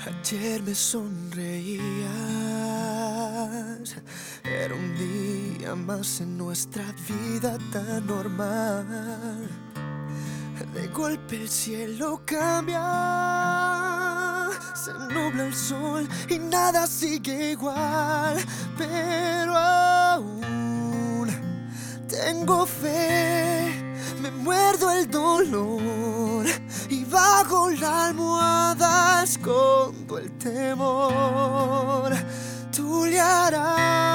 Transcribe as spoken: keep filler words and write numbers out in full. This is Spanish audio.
Ayer me sonreías, era un día más en nuestra vida tan normal. De golpe el cielo cambia, se nubla el sol y nada sigue igual. Pero aún tengo fe, me muerdo el dolor y bajo la almohada escondo el temor. Tú le harás